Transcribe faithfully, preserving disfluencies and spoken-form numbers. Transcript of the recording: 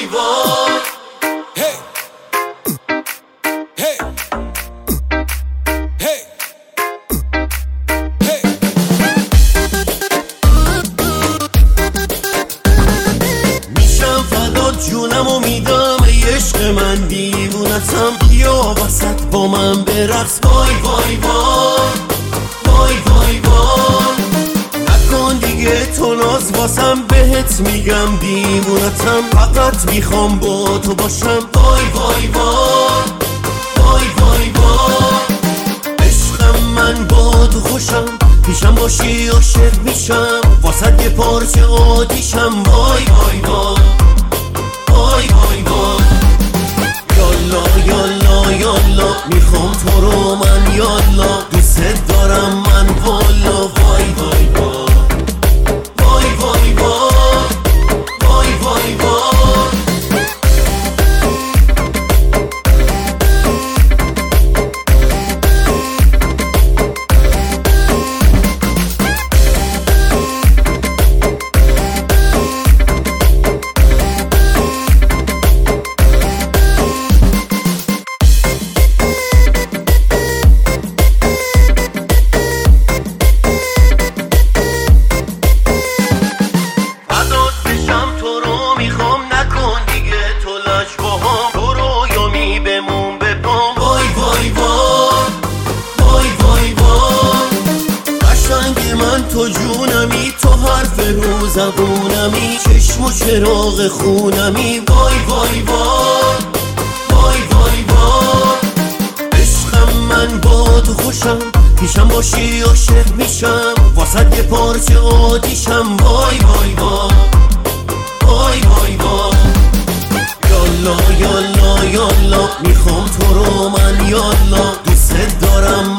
وای وای. Hey. Hey. Hey. Hey. میشم فدات جونمو میدم ای عشق من دیوونتم، بیا وسط با من برقص وای وای وای وای وای وای. نکن دیگه تو ناز واسم بهت میگم دیوونتم، فقط میخوام با تو باشم وای وای وای وای وای وای. عشقم من با تو خوشم، پیشم باشی عاشق میشم، واسه یه پارچه آتیشم وای وای وای وای وای وای. یالا یالا یالا میخوام تو رو من، یالا دوست دارم من والا وای وای وای وای وای وای وای وای وای. تو جونمی، تو حرف رو زبونمی، چشم و چراغ خونمی وای وای وای وای وای وای. عشقم من با تو خوشم، پیشم باشی عاشق میشم، واسه یه پارچه آتیشم وای وای وای وای وای وای. یالا یالا یالا میخوام تو رو من، یالا دوست دارم